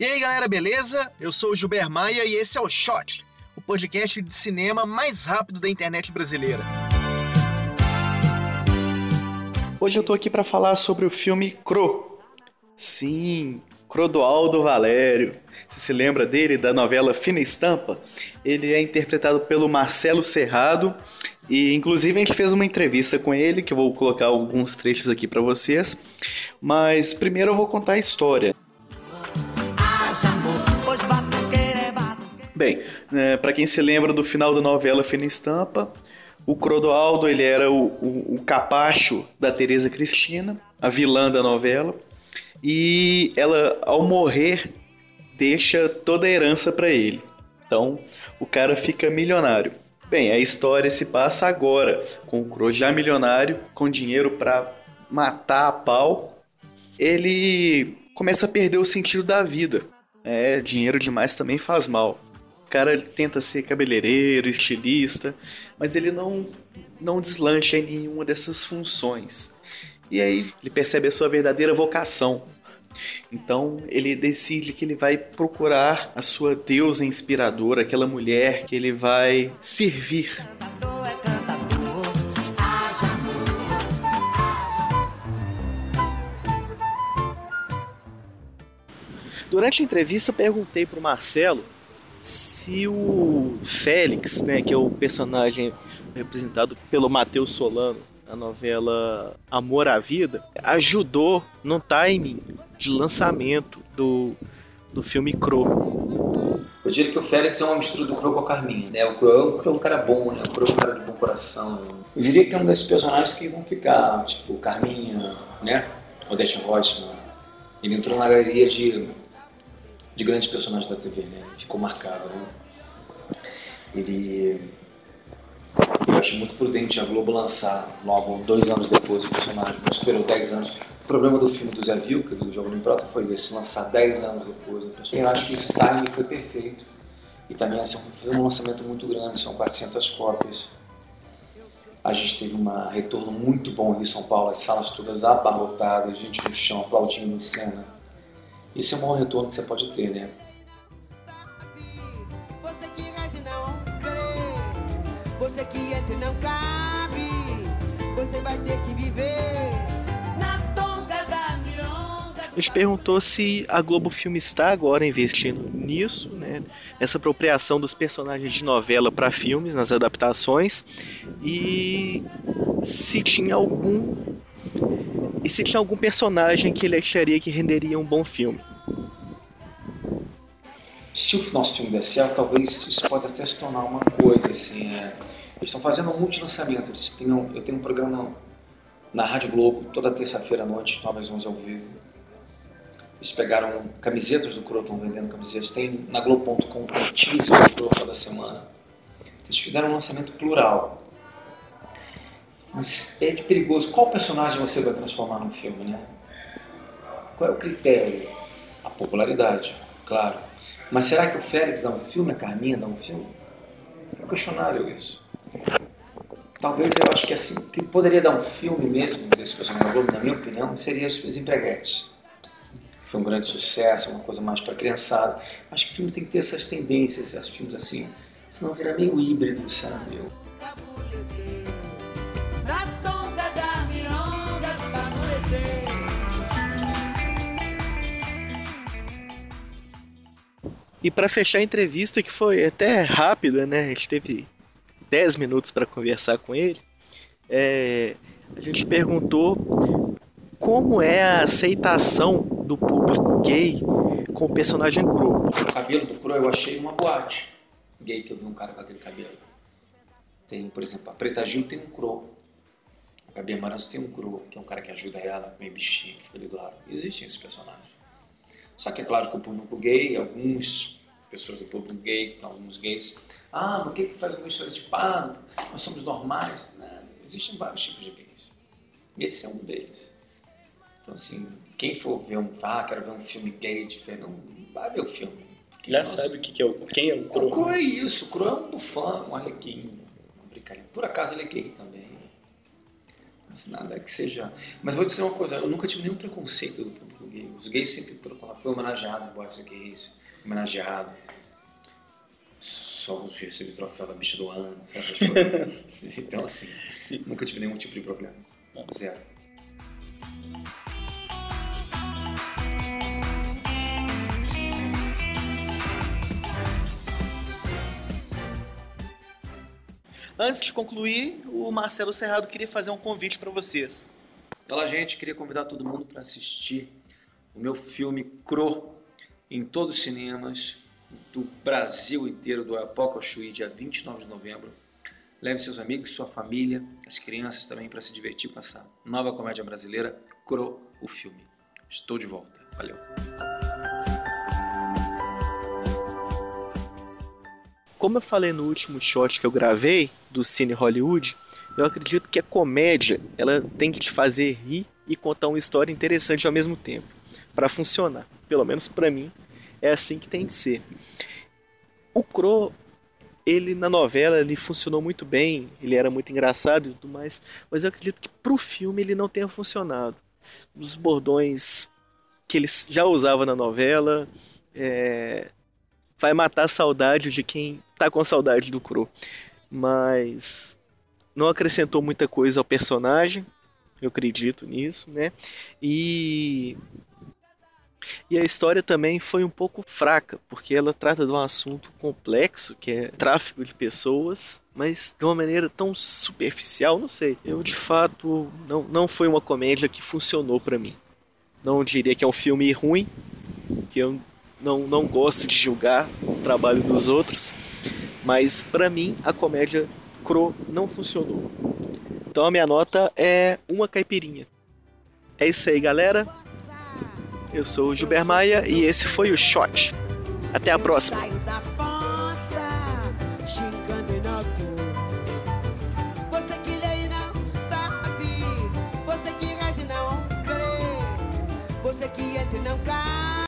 E aí galera, beleza? Eu sou o Gilber Maia e esse é o Shot, o podcast de cinema mais rápido da internet brasileira. Hoje eu tô aqui para falar sobre o filme Cro. Sim, Clodoaldo Valério. Você se lembra dele, da novela Fina Estampa? Ele é interpretado pelo Marcelo Serrado e inclusive a gente fez uma entrevista com ele, que eu vou colocar alguns trechos aqui para vocês. Mas primeiro eu vou contar a história. Bem, para quem se lembra do final da novela Fina Estampa, o Clodoaldo ele era o capacho da Teresa Cristina, a vilã da novela, e ela, ao morrer, deixa toda a herança para ele. Então, o cara fica milionário. Bem, a história se passa agora, com o Cro já milionário, com dinheiro para matar a pau. Ele começa a perder o sentido da vida. Dinheiro demais também faz mal. O cara tenta ser cabeleireiro, estilista, mas ele não deslancha em nenhuma dessas funções. E aí ele percebe a sua verdadeira vocação. Então ele decide que ele vai procurar a sua deusa inspiradora, aquela mulher que ele vai servir. Durante a entrevista eu perguntei para o Marcelo se o Félix, que é o personagem representado pelo Matheus Solano na novela Amor à Vida, ajudou no timing de lançamento do filme Cro. Eu diria que o Félix é uma mistura do Cro com a Carminha, né? O Cro é um cara bom, né? O Cro é um cara de bom coração. Eu diria que é um desses personagens que vão ficar, tipo Carminha, né? Odete Roitman. Ele entrou na galeria de grandes personagens da TV, né? Ficou marcado, né? Eu acho muito prudente a Globo lançar logo 2 anos depois o personagem, não esperou 10 anos. O problema do filme do Zé Vilca, do Jogo de Prata, foi esse, lançar 10 anos depois. Eu acho que esse timing foi perfeito. E também assim, foi um lançamento muito grande, são 400 cópias. A gente teve um retorno muito bom em São Paulo, as salas todas abarrotadas, gente no chão, aplaudindo em cena. Esse é o maior retorno que você pode ter, né? Você que reze não crê, você que entra e não cabe, você vai ter que viver na tonga da milonga. A gente perguntou se a Globo Filme está agora investindo nisso, nessa apropriação dos personagens de novela para filmes, nas adaptações, e se tinha algum personagem que ele acharia que renderia um bom filme. Se o nosso filme der certo, talvez isso pode até se tornar uma coisa assim. Eles estão fazendo um multilançamento. Eu tenho um programa na Rádio Globo toda terça-feira à noite, 9 às 11 ao vivo. Eles pegaram camisetas do Cro, estão vendendo camisetas. Tem na Globo.com, tem teaser do Cro toda semana. Eles fizeram um lançamento plural. Mas é perigoso. Qual personagem você vai transformar no filme, né? Qual é o critério? A popularidade, claro. Mas será que o Félix dá um filme, a Carminha dá um filme? É questionável isso. Talvez eu acho que assim, que poderia dar um filme mesmo desse personagem da Globo, na minha opinião, seria Os Empreguetes. Foi um grande sucesso, uma coisa mais para criançada. Acho que o filme tem que ter essas tendências, esses filmes assim, senão vira meio híbrido, sabe? Na tonga da milonga do amanhecer. E para fechar a entrevista, que foi até rápida, a gente teve 10 minutos para conversar com ele, a gente perguntou como é a aceitação do público gay com o personagem Cro. O cabelo do Cro eu achei uma boate gay, que eu vi um cara com aquele cabelo. Tem, por exemplo, a Preta Gil tem um Cro. A Gabi Amarantos tem um Cro, que é um cara que ajuda ela, meio bichinho, que fica ali do lado. Existem esses personagens. Só que é claro que o público gay, algumas pessoas do público gay, alguns gays, por que faz um estereotipado? Nós somos normais. Existem vários tipos de gays. Esse é um deles. Então, assim, quem for ver quero ver um filme gay diferente, não vai ver o filme. Já sabe quem é o Cro. O Cro é isso, o Cro é um bufão, um arlequim, um brincadeira. Por acaso ele é gay também. Mas nada que seja... Mas vou dizer uma coisa, eu nunca tive nenhum preconceito do público gay. Os gays sempre foi homenageado em boates gays, homenageado. Só recebi troféu da bicha do ano, certas coisas. Então, assim, nunca tive nenhum tipo de problema. Zero. Antes de concluir, o Marcelo Serrado queria fazer um convite para vocês. Olá, gente. Queria convidar todo mundo para assistir o meu filme Cro em todos os cinemas do Brasil inteiro, do Apoca ao Chuí, dia 29 de novembro. Leve seus amigos, sua família, as crianças também para se divertir com essa nova comédia brasileira, Cro, o filme. Estou de volta. Valeu. Como eu falei no último shot que eu gravei do Cine Hollywood, eu acredito que a comédia ela tem que te fazer rir e contar uma história interessante ao mesmo tempo, para funcionar. Pelo menos para mim é assim que tem que ser. O Cro, ele na novela ele funcionou muito bem, ele era muito engraçado e tudo mais, mas eu acredito que pro filme ele não tenha funcionado. Os bordões que ele já usava na novela vai matar a saudade de quem tá com saudade do Cro. Mas não acrescentou muita coisa ao personagem, eu acredito nisso, né? E a história também foi um pouco fraca, porque ela trata de um assunto complexo, que é tráfico de pessoas, mas de uma maneira tão superficial, não sei. Eu, de fato, não foi uma comédia que funcionou pra mim. Não diria que é um filme ruim, que eu não gosto de julgar o trabalho dos outros, mas pra mim a comédia Cro não funcionou. Então a minha nota é uma caipirinha. É isso aí, galera. Eu sou o Gilber Maia e esse foi o Shot. Até a próxima.